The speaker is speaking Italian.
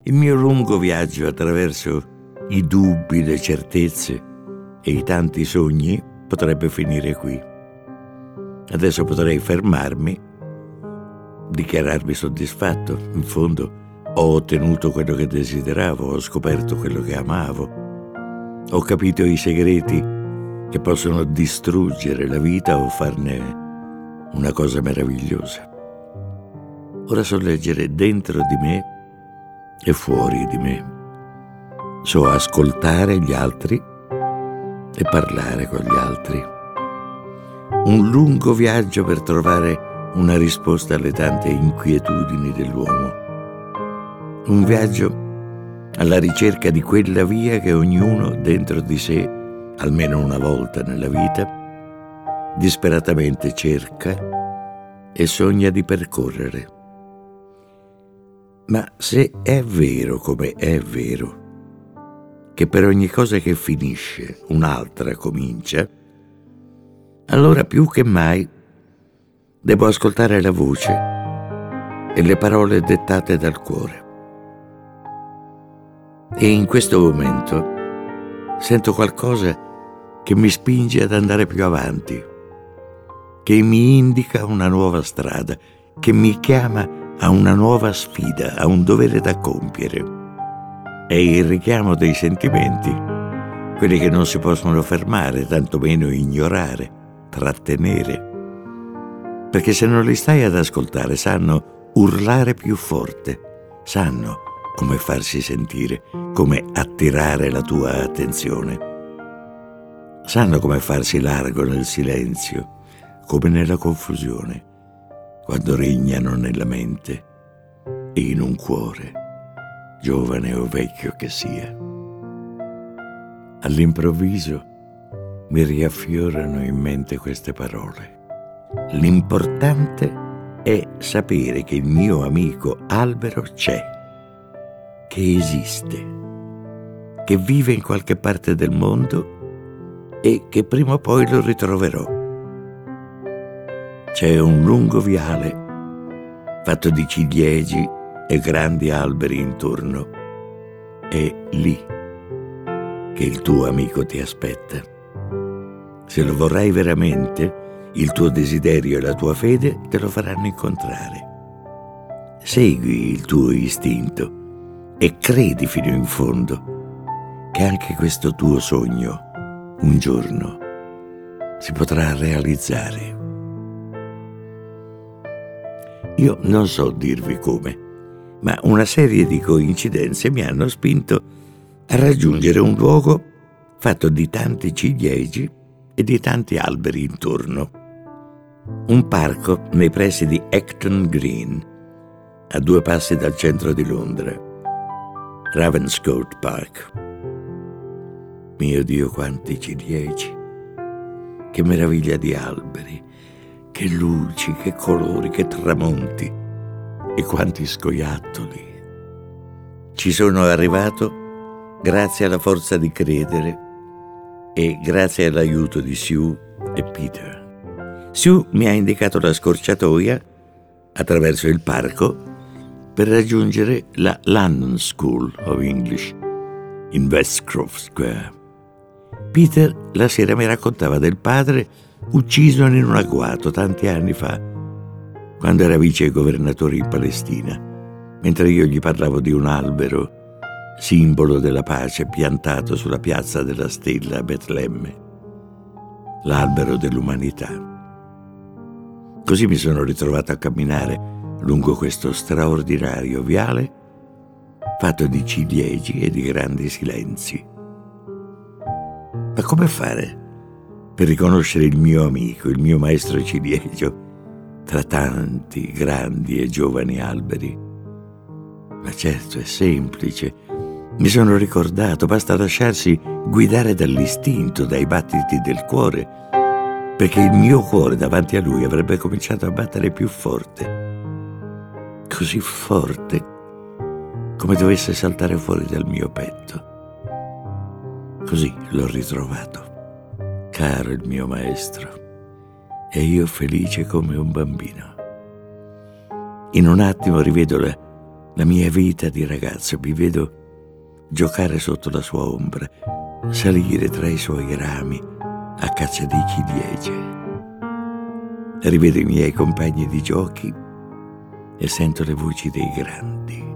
Il mio lungo viaggio attraverso i dubbi, le certezze e i tanti sogni potrebbe finire qui. Adesso potrei fermarmi, dichiararmi soddisfatto. In fondo ho ottenuto quello che desideravo, ho scoperto quello che amavo, ho capito i segreti che possono distruggere la vita o farne una cosa meravigliosa. Ora so leggere dentro di me e fuori di me. So ascoltare gli altri e parlare con gli altri. Un lungo viaggio per trovare una risposta alle tante inquietudini dell'uomo. Un viaggio alla ricerca di quella via che ognuno dentro di sé, almeno una volta nella vita, disperatamente cerca e sogna di percorrere. Ma se è vero come è vero, che per ogni cosa che finisce un'altra comincia, allora più che mai devo ascoltare la voce e le parole dettate dal cuore. E in questo momento sento qualcosa che mi spinge ad andare più avanti, che mi indica una nuova strada, che mi chiama a una nuova sfida, a un dovere da compiere. È il richiamo dei sentimenti, quelli che non si possono fermare, tantomeno ignorare, trattenere. Perché se non li stai ad ascoltare, sanno urlare più forte, sanno come farsi sentire, come attirare la tua attenzione. Sanno come farsi largo nel silenzio, come nella confusione, quando regnano nella mente e in un cuore, giovane o vecchio che sia. All'improvviso mi riaffiorano in mente queste parole. L'importante è sapere che il mio amico albero c'è, che esiste, che vive in qualche parte del mondo e che prima o poi lo ritroverò. C'è un lungo viale fatto di ciliegi e grandi alberi intorno. È lì che il tuo amico ti aspetta. Se lo vorrai veramente, il tuo desiderio e la tua fede te lo faranno incontrare. Segui il tuo istinto e credi fino in fondo che anche questo tuo sogno un giorno si potrà realizzare. Io non so dirvi come, ma una serie di coincidenze mi hanno spinto a raggiungere un luogo fatto di tanti ciliegi e di tanti alberi intorno. Un parco nei pressi di Acton Green, a 2 passi dal centro di Londra, Ravenscourt Park. Mio Dio, quanti ciliegi, che meraviglia di alberi, che luci, che colori, che tramonti e quanti scoiattoli. Ci sono arrivato grazie alla forza di credere e grazie all'aiuto di Sue e Peter. Sue mi ha indicato la scorciatoia attraverso il parco per raggiungere la London School of English in Westcroft Square. Peter la sera mi raccontava del padre ucciso in un agguato tanti anni fa, quando era vice governatore in Palestina, mentre io gli parlavo di un albero, simbolo della pace, piantato sulla piazza della Stella a Betlemme, l'albero dell'umanità. Così mi sono ritrovato a camminare lungo questo straordinario viale fatto di ciliegi e di grandi silenzi. Ma come fare per riconoscere il mio amico, il mio maestro ciliegio, tra tanti grandi e giovani alberi? Ma certo, è semplice. Mi sono ricordato, basta lasciarsi guidare dall'istinto, dai battiti del cuore, perché il mio cuore davanti a lui avrebbe cominciato a battere più forte, così forte come dovesse saltare fuori dal mio petto. Così l'ho ritrovato, caro il mio maestro, e io felice come un bambino. In un attimo rivedo la mia vita di ragazzo, mi vedo giocare sotto la sua ombra, salire tra i suoi rami a caccia di ciliegie. Rivedo i miei compagni di giochi e sento le voci dei grandi.